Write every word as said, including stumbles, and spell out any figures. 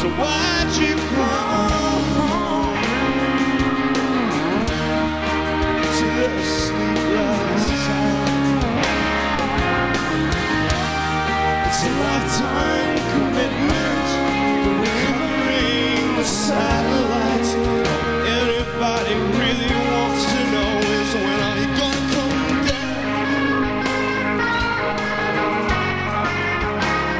So why'd you come home to the sleepless town? It's a lifetime commitment, but recovering the silence.